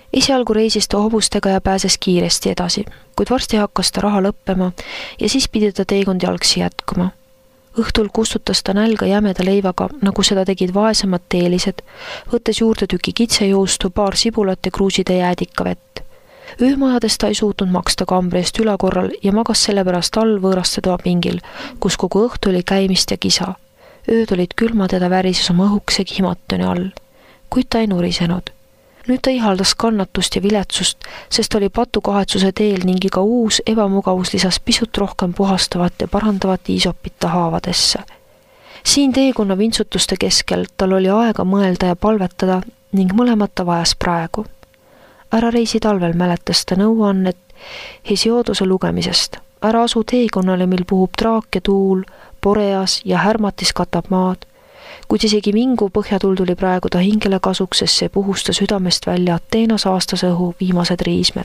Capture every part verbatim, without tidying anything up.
Esialgu reisis ta hobustega ja pääses kiiresti edasi, kuid varsti hakkas ta raha lõppema ja siis pidi ta teekond jalgsi jätkuma. Õhtul kustutas ta nälga jämeda leivaga, nagu seda tegid vaesemad teelised, võttes juurde tüki kitsejoostu, paar sibulat ja kruuside jäädikavett. Öömajades ta ei suutnud maksta kambri eest ülakorral ja magas sellepärast all võõraste toa pingil, kus kogu õhtu oli käimist ja kisa. Ööd olid külmad ja ta värises oma õhukese kihimatoni all, kuid ta ei nurisenud. Nüüd ta ihaldas kannatust ja viletsust, sest oli patukahetsuse teel ning iga uus ebamugavus lisas pisut rohkem puhastavat ja parandavat iisopita haavadesse. Siin teekonna vintsutuste keskel tal oli aega mõelda ja palvetada ning mõlemat ta vajas praegu. Ära reisi talvel mäletas ta nõuannet Hesiodose lugemisest. Ära asu teekonnale, mil puhub traak ja tuul, poreas ja härmatis katab maad, kuid isegi mingu põhjatuld tuli praegu ta hingele kasuks, sest see puhusta südamest välja Ateenas aastase õhu viimased riismed.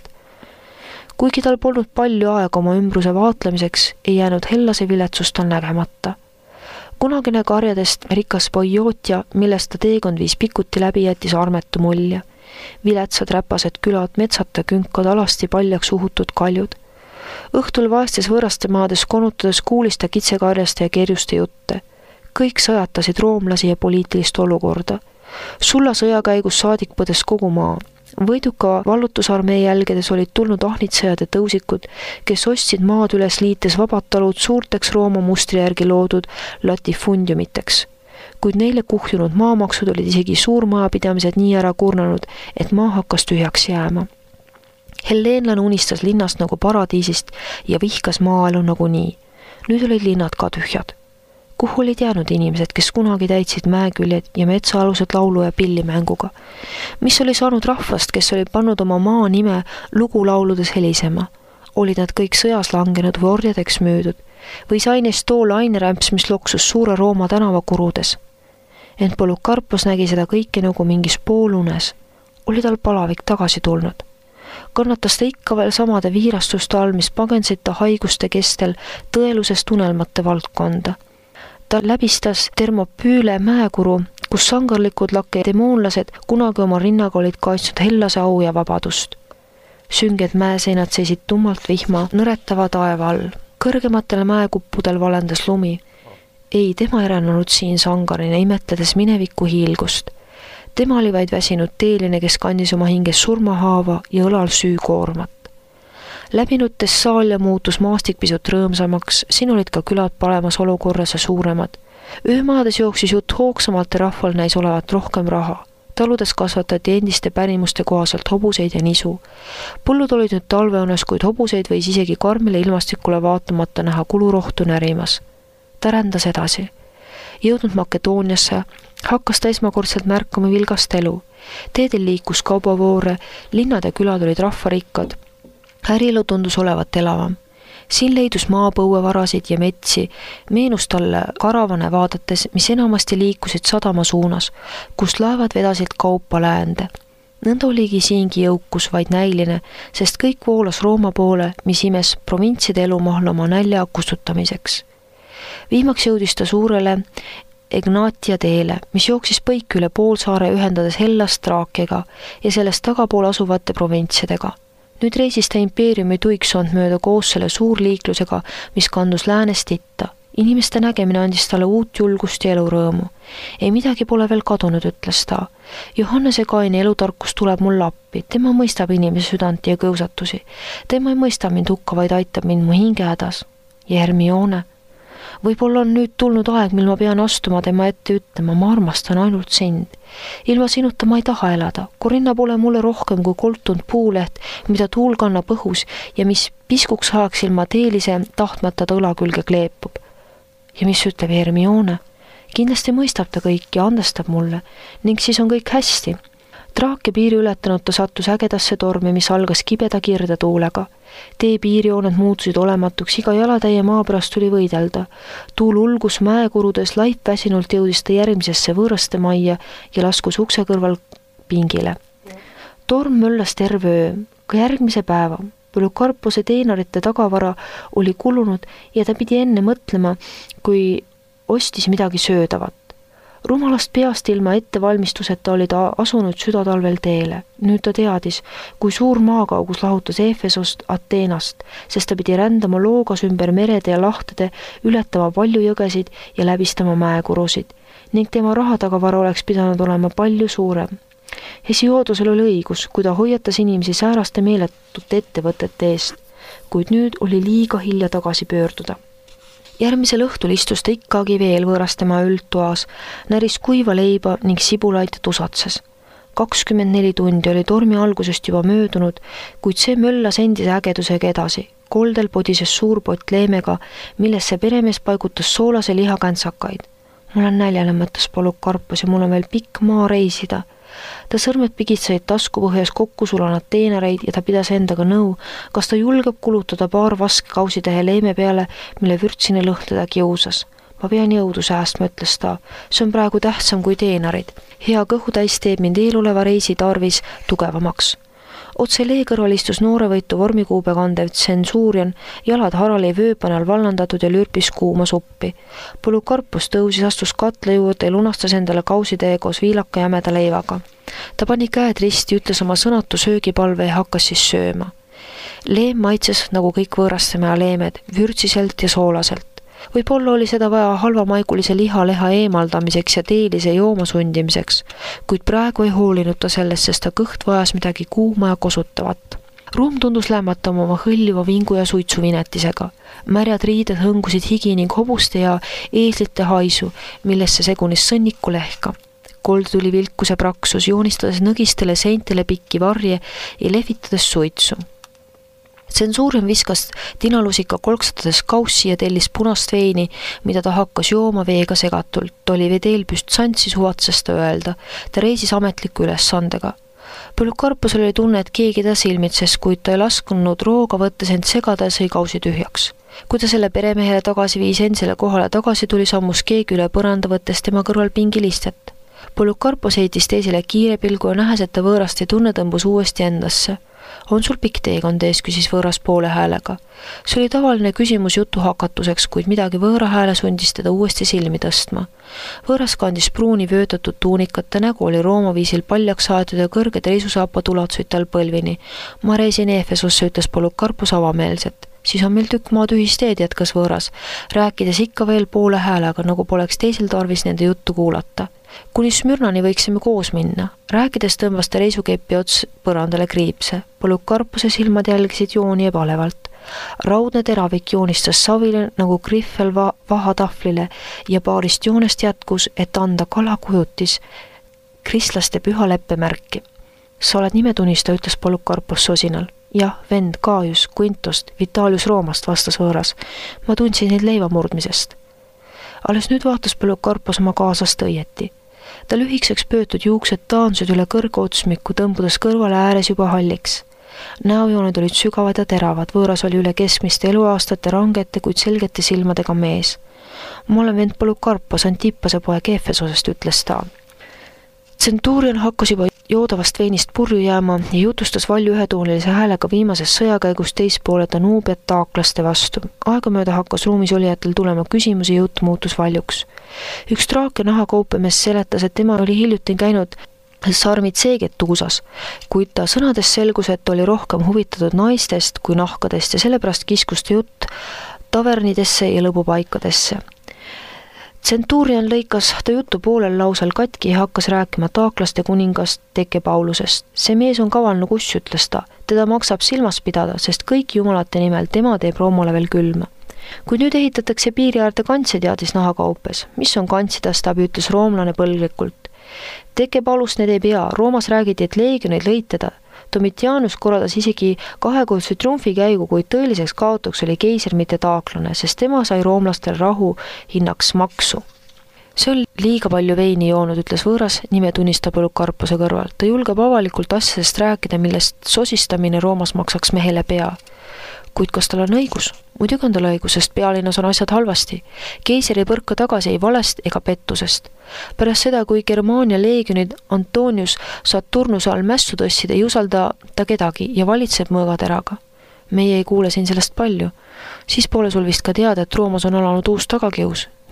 Kuigi tal polnud palju aega oma ümbruse vaatlemiseks, ei jäänud hellase viletsust tal nägemata. Kunagine karjadest rikas Boiootia, millest ta teekond viis pikuti läbi, jättis armetu mulje. Viletsad räpased külad, metsad ja künkad, alasti paljaks uhutud kaljud. Õhtul vaestes võõraste maades konutades kuulis ta kitsekarjaste ja kerjuste jutte. Kõik sõjatasid roomlasi ja poliitilist olukorda. Sulla sõja käigus saadik põdes kogu maa. Võiduka vallutusarmee jälgedes olid tulnud ahnitsejad ja tõusikud, kes ostsid maad üles liites vabad talud suurteks Rooma mustri järgi loodud latifundiumiteks. Kuid neile kuhjunud maamaksud olid isegi suurmajapidamised nii ära kurnanud, et maa hakkas tühjaks jääma. Helleenlane unistas linnast nagu paradiisist ja vihkas maaelu nagu nii. Nüüd olid linnad ka tühjad. Kuhu olid jäänud inimesed, kes kunagi täitsid mäeküljed ja metsaalused laulu ja pillimänguga? Mis oli saanud rahvast, kes oli pannud oma maa nime lugulauludes helisema? Olid nad kõik sõjas langenud või orjadeks müüdud? Või sai neist toole ainerämps, mis loksus suure Rooma tänavakurudes? Ent Polycarpos nägi seda kõike nagu mingis poolunes. Oli tal palavik tagasi tulnud. Kannatas ta ikka veel samade viirastuste all, mis pagensid ta haiguste kestel tõelusest unelmate valdkonda. Ta läbistas Termopüüle mäekuru, kus sangarlikud lakke demoonlased kunagi oma rinnaga olid kaitsnud hellase au ja vabadust. Sünged mäeseinad seisid tummalt vihma nõretava taeva all. Kõrgematel mäekuppudel valendas lumi. Ei, tema erännanud siin sangarina, imetledes mineviku hiilgust. Tema oli vaid väsinud teeline, kes kandis oma hinges surmahaava ja õlal süükoormat. Läbinutes saalja muutus maastik pisut rõõmsamaks, siin olid ka külad paremas olukorras ja suuremad. Öömaades jooksis jutt hoogsamalt ja rahval näis olevat rohkem raha. Taludes kasvatati endiste pärimuste kohaselt hobuseid ja nisu. Põllud olid nüüd talveõnes, kuid hobuseid võis isegi karmile ilmastikule vaatamata näha kulurohtu närimas. Ta rändas edasi. Jõudnud Makedooniasse, hakkas ta esmakordselt märkama vilgast elu. Teedel liikus kaubavoore, linnad ja külad olid rahvarikkad. Ärielu tundus olevat elavam. Siin leidus maapõuevarasid ja metsi, meenus talle karavane vaadates, mis enamasti liikusid sadama suunas, kus laevad vedasid kaupa läände. Nõnda oligi siingi jõukus vaid näiline, sest kõik voolas Rooma poole, mis imes provintside elumahla oma nälja kustutamiseks. Viimaks jõudis ta suurele Egnatia teele, mis jooksis põik üle poolsaare ühendades Hellast Traakiaga ja sellest tagapool asuvate provintsidega. Nüüd reisis ta impeeriumi tuiksond mööda koos selle suurliiklusega, mis kandus läänest itta. Inimeste nägemine andis talle uut julgust ja elurõõmu. Ei midagi pole veel kadunud, ütles ta. Johannese Kaini elutarkus tuleb mul appi. Tema mõistab inimese südanti ja kõusatusi. Tema ei mõista mind hukka, vaid aitab mind mu hinge hädas. Ja Hermione. Võib-olla on nüüd tulnud aeg, mil ma pean astuma tema ette ütlema, ma armastan ainult sind. Ilma sinuta ma ei taha elada. Corinna pole mulle rohkem kui koltunud puuleht, mida tuul kannab õhus ja mis piskuks ajaks ilma teelise tahtmata ta õla külge kleepub. Ja mis ütleb Hermione? Kindlasti mõistab ta kõik ja andestab mulle ning siis on kõik hästi. Traakia piiri ületanud ta sattus ägedasse tormi, mis algas kibeda kirde tuulega. Tee piirjooned muutusid olematuks, iga jalatäie maa pärast tuli võidelda. Tuul ulgus mäekurudes, laip väsinult jõudis ta järgmisesse võõraste majja ja laskus ukse kõrval pingile. Torm möllas terve öö, ka järgmise päeva. Polycarpose teenarite tagavara oli kulunud ja ta pidi enne mõtlema, kui ostis midagi söödavat. Rumalast peast ilma ettevalmistuseta oli ta asunud südatalvel teele. Nüüd ta teadis, kui suur maakaugus lahutas Efesost Ateenast, sest ta pidi rändama loogas ümber merede ja lahtede, ületama palju jõgesid ja läbistama mäekurusid, ning tema rahatagavara oleks pidanud olema palju suurem. Hesiodosel oli õigus, kui ta hoiatas inimesi sääraste meeletute ettevõtete eest, kuid nüüd oli liiga hilja tagasi pöörduda. Järgmisel õhtul istus ta ikkagi veel võõrastema üldtoas, näris kuiva leiba ning sibulaid tusatses. kakskümmend neli tundi oli tormi algusest juba möödunud, kuid see möllas endise ägedusega edasi. Koldel podises suur pott leemega, millesse peremees paigutas soolase lihakantsakaid. Mul on näljane, mõtles Polikarpos, ja mul on veel pikk maa reisida. Ta sõrmed pigitsaid taskupõhjas kokku sulanud teenareid ja ta pidas endaga nõu, kas ta julgeb kulutada paar vaske kausitähe leime peale, mille vürtsine lõhn teda kiusas. Ma pean jõudu säästma, ütles ta. See on praegu tähtsam kui teenarid. Hea kõhutäis teeb mind eeloleva reisi tarvis tugevamaks. Otse lee kõrval istus noorevõitu vormikuube kandev tsensuurian, jalad harali vööpanal vallandatud ja lürpis kuuma suppi. Polikarpos tõusis, astus katle juurde ja lunastas endale kausitäie koos viilaka jämeda leivaga. Ta pani käed risti, ütles oma sõnatu söögipalve ja hakkas siis sööma. Leem maitses nagu kõik võõrastemäe leemed, vürtsiselt ja soolaselt. Võib-olla oli seda vaja halvamaigulise lihaleha eemaldamiseks ja teelise jooma sundimiseks, kuid praegu ei hoolinud ta sellest, sest ta kõht vajas midagi kuuma ja kosutavat. Ruum tundus lämmatama oma hõljuva vingu ja suitsuvinetisega. Märjad riided hõngusid higi ning hobuste ja eeslite haisu, millesse segunis sõnniku lehka. Kold tuli vilkus ja praksus, joonistades nõgistele seintele pikki varje ja lehvitades suitsu. Tsensuurian viskas tinalusika kolksatades kaussi ja tellis punast veini, mida ta hakkas jooma veega segatult. Ta oli vedelpüst santsi suvatses ta öelda. Ta reisis ametliku ülesandega. Polikarposel oli tunne, et keegi ta silmitses, kuid ta ei laskunud rooga võttes end segada ja sõi kausi tühjaks. Kui ta selle peremehele tagasi viis endisele kohale tagasi, tuli sammus keegi üle põranda võttes tema kõrval pingilistet. Polikarpos heitis teisele kiire pilgu ja nähes, et ta võõrast ei tunne, tõmbus uuesti endasse. On sul pikk teekond ees, küsis võõras poole häälega. See oli tavaline küsimus jutu hakatuseks, kuid midagi võõra hääle sundis teda uuesti silmi tõstma. Võõras kandis pruuni vöötatud tuunikat, ta nägu oli Rooma viisil paljaks aetud ja kõrged reisusaapad ulatsuid tal põlvini. Ma reisin Efesosse, ütles Polikarpos avameelselt. Siis on meil tükk maad ühisteed, jätkas võõras, rääkides ikka veel poole häälega, nagu poleks teisel tarvis nende juttu kuulata. Kuni Smürnani võiksime koos minna. Rääkides tõmbas ta reisukeppi ots põrandale kriipse. Polikarpose silmad jälgisid jooni ebalevalt. Raudne teravik joonistas savile nagu griffel va vahatahvlile ja paarist joonest jätkus, et anda kalakujutis kristlaste püha leppemärki. Sa oled nimetunista, ütles Polikarpos sosinal. Jah, vend Gaius Quintost, Vitalius Roomast, vastas võõras. Ma tundsin neid leivamurdmisest. Alles nüüd vaatas Polikarpos oma kaasast õieti. Ta lühikseks pöötud juuksed taansusid üle kõrge otsmiku, tõmbudes kõrvale ääres juba halliks. Näojooned olid sügavad ja teravad, võõras oli üle keskmiste eluaastate rangete, kuid selgete silmadega mees. Ma olen vend Polikarpos, Antipase poeg Efesosest, ütles ta. Tsentuurian hakkas juba joodavast veinist purju jääma ja jutustas valju ühetoonilise häälega viimasest sõjakäigus teispoole Danuubiat taaklaste vastu. Aegamööda hakkas ruumis olijatel tulema küsimusi ja jutt muutus valjuks. Üks traak ja nahakaupemees seletas, et tema oli hiljuti käinud Sarmitseeget tuusas, kuid ta sõnades selgus, et oli rohkem huvitatud naistest kui nahkadest ja sellepärast kiskus ta jutt tavernidesse ja lõbupaikadesse. Tsentuurian lõikas ta jutu poolel lausel katki ja hakkas rääkima taaklaste kuningast Teke Paulusest. See mees on kavalne kuss, ütles ta. Teda maksab silmas pidada, sest kõik jumalate nimel tema teeb Roomale veel külma. Kui nüüd ehitatakse piiri äärde kantse, teadis nahakaupes. Mis on kantsidas, ta ütles roomlane põlglikult. Teke Paulust need ei pea. Roomas räägiti, et leegioneid lõitada. Domitianus korraldas isegi kahekordse triumfikäigu, kuid tõeliseks kaotuks oli keiser mitte taaklane, sest tema sai roomlastel rahu hinnaks maksu. See on liiga palju veini joonud, ütles võõras nime tunnistab Polikarpose kõrval. Ta julgeb avalikult asjadest rääkida, millest sosistamine Roomas maksaks mehele pea. Kuid kas tal on õigus? Muidugi on tal õigus, sest pealinnas on asjad halvasti. Keiser ei põrka tagasi ei valest ega pettusest. Pärast seda, kui Germaania leegionid Antonius Saturnuse all mässu tõssid, ei usalda ta kedagi ja valitseb mõõgateraga. Meie ei kuule siin sellest palju. Siis pole sul vist ka teada, et Roomas on alanud uus tagakius.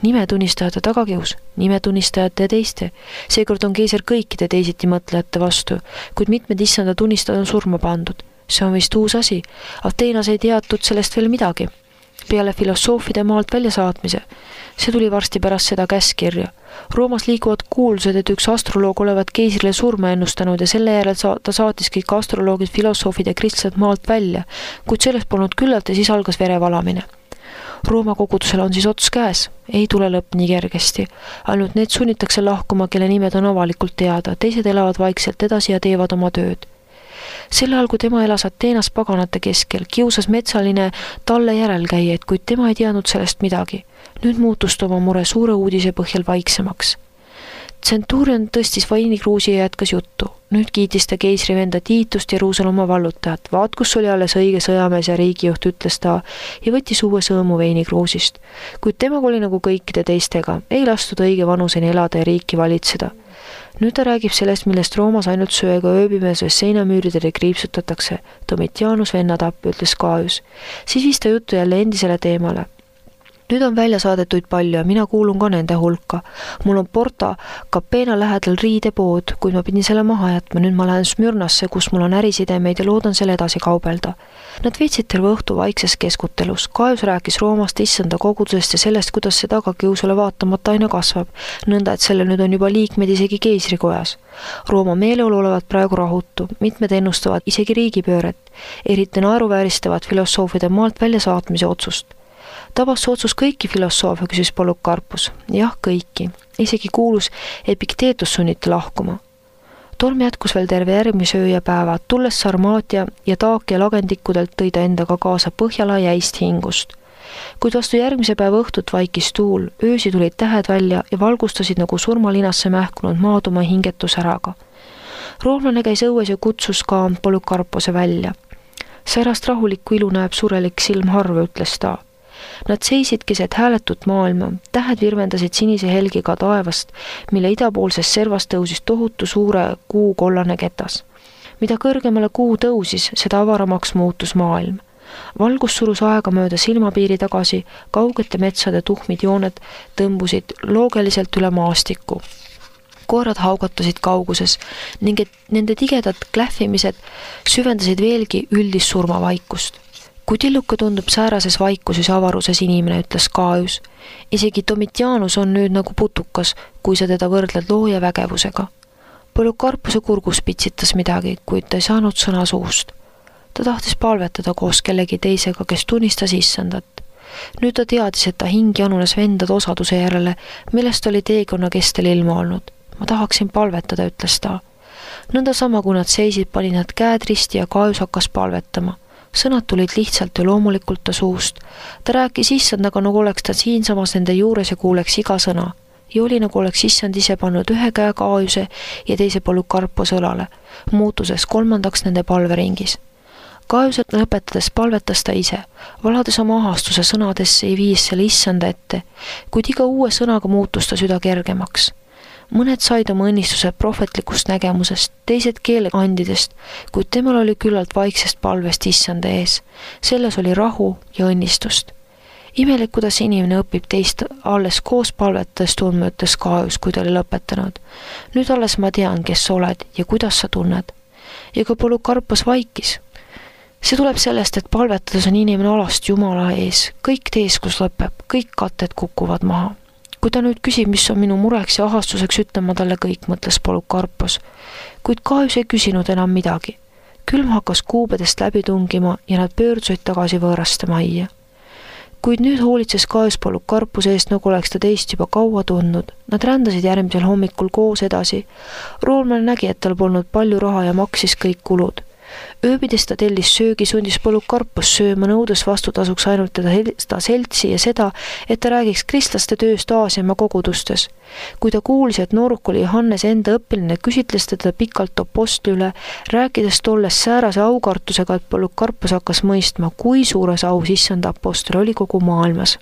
nimetunnistajate tagakius, nimetunnistajate ja teiste. Seekord on keiser kõikide teisiti mõtlejate vastu, kuid mitmed issanda tunnistajad on surma pandud. See on vist uus asi. Ateenas ei teatud sellest veel midagi. Peale filosoofide maalt välja saatmise. See tuli varsti pärast seda käskirja. Roomas liiguvad kuuldused, et üks astroloog olevat keisrile surma ennustanud ja selle järel sa ta saatis kõik astroloogid, filosoofid ja kristlased maalt välja, kuid sellest polnud küllalt ja siis algas verevalamine. Rooma kogudusel on siis ots käes, ei tule lõpp nii kergesti. Ainult need sunnitakse lahkuma, kelle nimed on avalikult teada, teised elavad vaikselt edasi ja teevad oma tööd. Selle all, kui tema elas Ateenas paganate keskel, kiusas metsaline talle järelkäijaid, kuid tema ei teadnud sellest midagi. Nüüd muutus oma mure suure uudise põhjal vaiksemaks. Centurion tõstis vainikruusi ja jätkas juttu. Nüüd kiitis ta keisri venda Tiitust Jeruusalemma vallutajat. Vaat, kus oli alles õige sõjamees ja riigijuht, ütles ta ja võttis uue sõõmu veinikruusist. Kuid tema oli nagu kõikide teistega, ei lastud õige vanuseni elada ja riiki valitseda. Nüüd ta räägib sellest, millest Roomas ainult sööga ööbimeses seinamüüridele kriipsutatakse. Domitianus vennatapp, ütles Gaius. Siis viis ta juttu jälle endisele teemale. Nüüd on välja saadetuid palju ja mina kuulun ka nende hulka. Mul on Porta Capena lähedal riidepood, kuid ma pidin selle maha jätma. Nüüd ma lähen Smyrnasse, kus mul on ärisidemeid ja loodan selle edasi kaubelda. Nad veetsid terve õhtu vaikses keskutelus. Gaius rääkis Roomast, issanda kogudusest ja sellest, kuidas see tagakiusule vaatamata aina kasvab. Nõnda, et selle nüüd on juba liikmed isegi keisrikojas. Rooma meeleolu olevat praegu rahutu. Mitmed ennustavad isegi riigipööret. Eriti naeruvääristavad filosoofide maalt välja saatmise otsust. Tabas otsus kõiki filosoofe, küsis Polycarpus. Jah, kõiki. Isegi kuulus Epikteetus sunniti lahkuma. Torm jätkus veel terve järgmise öö ja päeva. Tulles Sarmaatia ja Taakia lagendikudelt tõi ta endaga kaasa Põhjala jäist hingust. Kuid vastu järgmise päeva õhtut vaikis tuul, öösi tulid tähed välja ja valgustasid nagu surmalinasse mähkunud maaduma hingetusäraga. Roomlane käis õues ja kutsus ka Polycarpuse välja. Särast rahulikku ilu näeb surelik silm harva, ütles ta. Nad seisid keset hääletut maailma, tähed virvendasid sinise helgiga taevast, mille idapoolses servas tõusis tohutu suure kuu kollane ketas. Mida kõrgemale kuu tõusis, seda avaramaks muutus maailm. Valgus surus aega mööda silmapiiri tagasi, kaugete metsade tuhmid jooned tõmbusid loogeliselt üle maastiku. Koerad haugatasid kauguses ning et nende tigedad klähvimised süvendasid veelgi üldist surmavaikust. Kui tilluke tundub säärases vaikuses ja avaruses inimene, ütles Gaius. Isegi Domitianus on nüüd nagu putukas, kui sa teda võrdled looja vägevusega. Polycarpuse kurgus pitsitas midagi, kuid ta ei saanud sõna suust. Ta tahtis palvetada koos kellegi teisega, kes tunnistas issandat. Nüüd ta teadis, et ta hing janunes vendade osaduse järele, millest oli teekonna kestel ilma olnud. Ma tahaksin palvetada, ütles ta. Nõnda sama, kui nad seisid, panid nad käed risti ja Gaius hakkas palvetama. Sõnad tulid lihtsalt ja loomulikult ta suust. Ta rääkis issandaga, nagu oleks ta siinsamas nende juures ja kuuleks iga sõna. Ja oli nagu oleks issand ise pannud ühe käe Gaiuse ja teise Polycarpuse õlale, muutuses kolmandaks nende palveringis. Gaiuset lõpetades palvetas ta ise, valades oma ahastuse sõnadesse ja viis selle issanda ette, kuid iga uue sõnaga muutus ta süda kergemaks. Mõned said oma õnnistused prohvetlikust nägemusest, teised keeleandidest, kuid temal oli küllalt vaiksest palvest issanda ees. Selles oli rahu ja õnnistust. Imelik, kuidas inimene õpib teist alles koos palvetades tundma, ütles Gaius, kui ta oli lõpetanud. Nüüd alles ma tean, kes sa oled ja kuidas sa tunned. Ja ka Polycarpus vaikis. See tuleb sellest, et palvetades on inimene alast Jumala ees. Kõik teesklus lõpeb, kõik katted kukuvad maha. Kui ta nüüd küsib, mis on minu mureks ja ahastuseks, ütlen ma talle kõik, mõtles Polycarpus. Kuid Gaius ei küsinud enam midagi. Külm hakkas kuubedest läbi tungima ja nad pöördusid tagasi võõraste majja. Kuid nüüd hoolitses Gaius Polycarpuse eest, nagu oleks ta teist juba kaua tundnud. Nad rändasid järgmisel hommikul koos edasi. Roomlane nägi, et tal polnud palju raha ja maksis kõik kulud. Ööbides ta tellis söögi, sundis Polycarpus sööma, nõudes vastutasuks ainult teda seltsi ja seda, et ta räägiks kristlaste tööst Aasiamaa kogudustes. Kui ta kuulis, et nooruk oli Johannes enda õppiline, küsitles teda pikalt apostli üle, rääkides tolles säärase aukartusega, et Polycarpus hakkas mõistma, kui suures au issanda apostel oli kogu maailmas.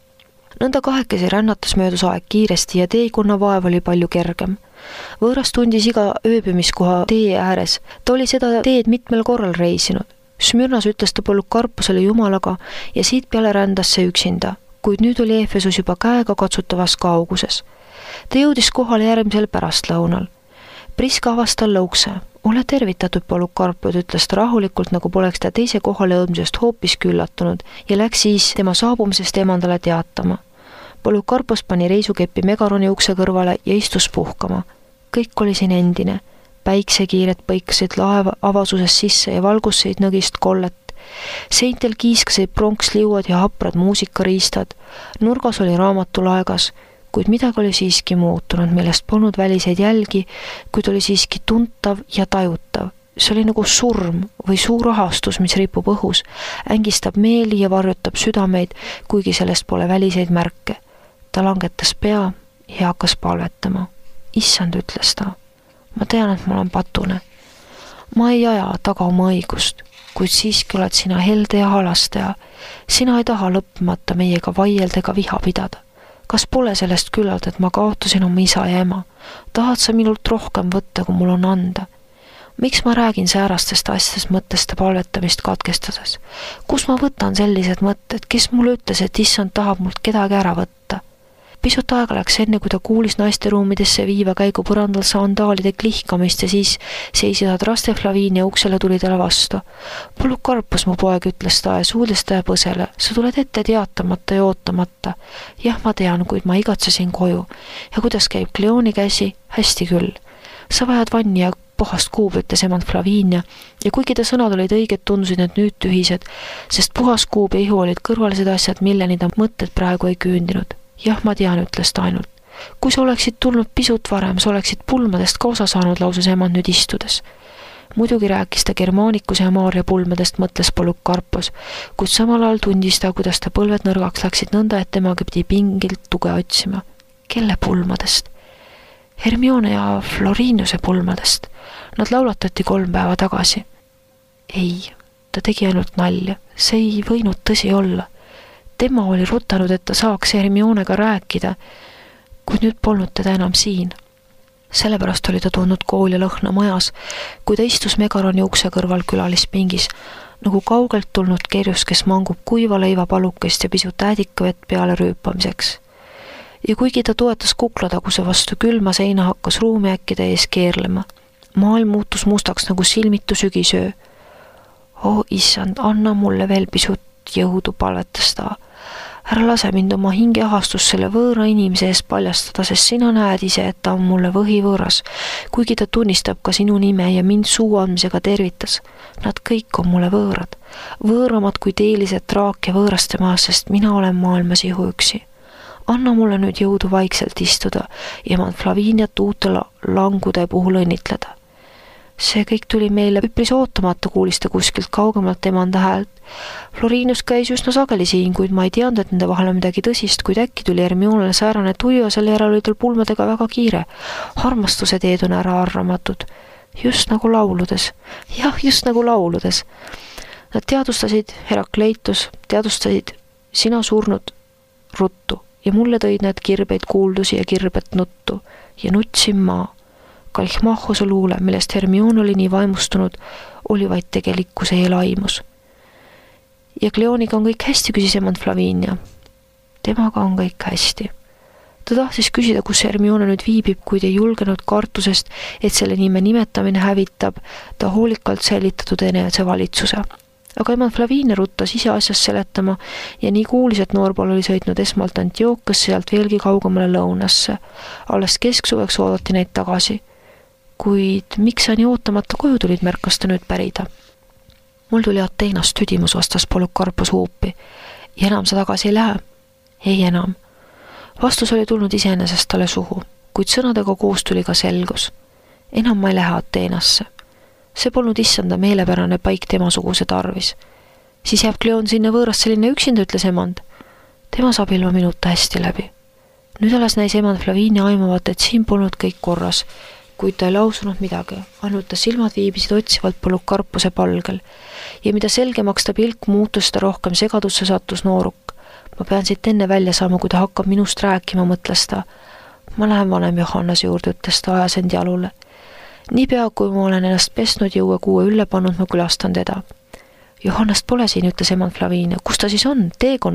Nõnda kahekesi rännatas möödus aeg kiiresti ja teekonna vaev oli palju kergem. Võõras tundis iga ööbimiskoha tee ääres. Ta oli seda teed mitmel korral reisinud. Smyrnas ütles ta Polycarpusele Jumalaga ja siit peale rändas see üksinda. kuid nüüd oli Efesus juba käega katsutavas kauguses. Ta jõudis kohale järgmisel pärastlõunal. Priska avas talle ukse. Ole tervitatud, Polükarpos, ütles ta rahulikult, nagu poleks ta teise kohale jõudmisest hoopis üllatunud ja läks siis tema saabumisest emandale teatama. Polükarpos pani reisukeppi Megaroni ukse kõrvale ja istus puhkama. Kõik oli siin endine. Päiksekiired põikasid laeva avasuses sisse ja valgusseid nõgist kollet. Seintel kiiskasid pronksliuad ja haprad muusikariistad. Nurgas oli raamatulaegas, kuid midagi oli siiski muutunud, millest polnud väliseid jälgi, kuid oli siiski tuntav ja tajutav. See oli nagu surm või suur rahastus, mis ripub õhus, ängistab meeli ja varjutab südameid, kuigi sellest pole väliseid märke. Ta langetas pea ja hakkas palvetama. Issand, ütles ta. Ma tean, et ma olen patune. Ma ei aja taga oma õigust, kuid siiski oled sina helde ja halastaja. Sina ei taha lõppmata meiega vaielda ega viha pidada. Kas pole sellest küllalt, et ma kaotasin oma isa ja ema? Tahad sa minult rohkem võtta, kui mul on anda? Miks ma räägin säärastest asjast mõttest ja palvetamist katkestades? Kus ma võtan sellised mõtted? Kes mulle ütles, et issand tahab mult kedagi ära võtta? Pisut aega läks enne, kui ta kuulis naiste ruumidesse viiva käigu põrandal sandaalide klihkamist ja siis seisid Adraste Flavinia uksele tuli talle vastu. Polükarpos, mu poeg, ütles ta ja suudles ta põsele. Sa tuled ette teatamata ja ootamata. Jah, ma tean, kuid ma igatsesin koju. Ja kuidas käib Kleoni käsi? Hästi küll. Sa vajad vanni ja puhast kuub, ütles emand Flavinia ja kuigi ta sõnad olid õiged, tundusid need nüüd tühised, sest puhas kuub ja ihu olid kõrvalised asjad, milleni ta mõtted praegu ei küündinud. Jah, ma tean, ütles ta ainult. Kui sa oleksid tulnud pisut varem, sa oleksid pulmadest ka osa saanud, lausus emand nüüd istudes. Muidugi rääkis ta Germaanikuse ja Maaria pulmadest, mõtles Polükarpos, kuid samal ajal tundis ta, kuidas ta põlved nõrgaks läksid nõnda, et temaga pidi pingilt tuge otsima. Kelle pulmadest? Hermione ja Floriniuse pulmadest. Nad laulatati kolm päeva tagasi. Ei, ta tegi ainult nalja. See ei võinud tõsi olla. Tema oli rutanud, et ta saaks Hermionega rääkida, kuid nüüd polnud teda enam siin. Sellepärast oli ta tundnud kool ja lõhna majas, kui ta istus Megaroni ukse kõrval külalispingis, nagu kaugelt tulnud kerjus, kes mangub kuiva leiva palukest ja pisut äädikavett peale rüüpamiseks. Ja kuigi ta toetas kuklataguse vastu külma seina, hakkas ruumi äkki ees keerlema. Maailm muutus mustaks nagu silmitu sügisöö. O, issand, anna mulle veel pisut jõudu, palvetas ta. Ära lase mind oma hinge ahastus selle võõra inimese ees paljastada, sest sina näed ise, et ta on mulle võhivõõras, kuigi ta tunnistab ka sinu nime ja mind suu andmisega tervitas. Nad kõik on mulle võõrad, võõramad kui teelised traak ja võõraste maas, sest mina olen maailmas ihuüksi. Anna mulle nüüd jõudu vaikselt istuda ja emand Flaviniat uute langude puhul õnnitleda. See kõik tuli meile üpris ootamata, kuulis ta kuskilt kaugemalt emanda häält. Florinus käis üsna sageli siin, kuid ma ei teadnud, et nende vahel on midagi tõsist, kuid äkki tuli Hermionele säärane tuju ja selle järel oli tal pulmadega väga kiire. Armastuse teed on ära arramatud. Just nagu lauludes. Jah, just nagu lauludes. Nad teadustasid Herakleitus, teadustasid sina surnud ruttu ja mulle tõid need kirbeid kuuldusi ja kirbet nuttu ja nutsin maa. Kalchmachose luule, millest Hermione oli nii vaimustunud, oli vaid tegelikkuse eelaimus. Ja Kleoniga on kõik hästi, küsis emand Flavinia. Temaga on kõik hästi. Ta tahtis küsida, kus Hermione nüüd viibib, kuid ei julgenud kartusest, et selle nime nimetamine hävitab ta hoolikalt säilitatud enese valitsuse. Aga emand Flavinia ruttas ise asjast seletama ja nii kuulis, et noorpool oli sõitnud esmalt Antiochias, sealt veelgi kaugemale lõunasse. Alles kesksuveks oodati neid tagasi. Kuid miks sa nii ootamata koju tulid, märkas ta nüüd pärida. Mul tuli Ateenast tüdimus, vastas Polükarpos huupi. Ja enam sa tagasi ei lähe? Ei enam. Vastus oli tulnud iseenesest talle suhu, kuid sõnadega koos tuli ka selgus. Enam ma ei lähe Ateenasse. See polnud issanda meelepärane paik temasuguse tarvis. Siis jääb Kleon sinna võõrast selline üksinda, ütles emand. Tema saab ilma minuta hästi läbi. Nüüd alles näis emand Flavinia aimavat, et siin polnud kõik korras, kuid ta ei lausunud midagi, ainult ta silmad viibisid otsivalt Polükarpose palgel ja mida selgemaks ta pilk muutus, ta rohkem segadusse sattus nooruk. Ma pean siit enne välja saama, kui ta hakkab minust rääkima, mõtles ta. Ma lähen vanem Johannase juurde, ütles ta, ajas end jalule. Niipea, kui ma olen ennast pesnud ja uue kuue ülle pannud, ma külastan teda. Johannast pole siin, ütles emand Flavinia. Kus ta siis on? Teekonnal?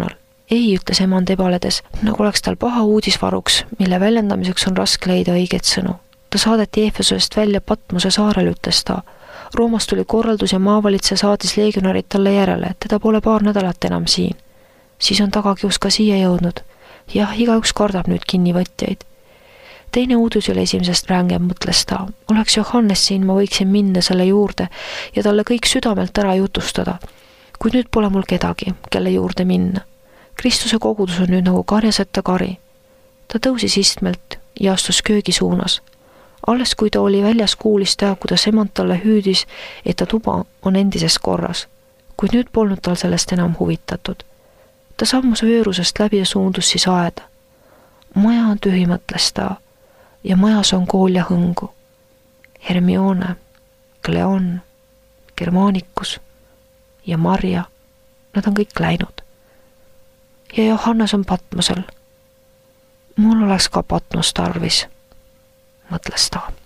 ei, ütles emand ebaledes, nagu oleks tal paha uudis varuks, mille väljendamiseks on raske leida õiget sõnu. Ta saadeti Efesusest välja Patmose saarel, ütles ta. Roomast tuli korraldus ja maavalitse saatis legionarid talle järele, teda pole paar nädalat enam siin. Siis on tagakius ka siia jõudnud. Jah, igaüks kardab nüüd kinnivõtjaid. Teine uudus oli esimesest rängem, mõtles ta. Oleks Johannes siin, ma võiksin minna selle juurde ja talle kõik südamelt ära jutustada. Kuid nüüd pole mul kedagi, kelle juurde minna. Kristuse kogudus on nüüd nagu karjaseta kari. Ta tõusis istmelt ja astus köögi suunas. Alles kui ta oli väljas, kuulis ta, kuidas emand talle hüüdis, et ta tuba on endises korras. Kuid nüüd polnud tal sellest enam huvitatud. Ta sammus vöörusest läbi ja suundus siis aeda. Maja on tühi, mõtles ta, ja majas on kool ja hõngu. Hermione, Cleon, Germanicus ja Marja, nad on kõik läinud. Ja Johannes on Patmosel. Mul oleks ka Patmos tarvis, mõtles ta.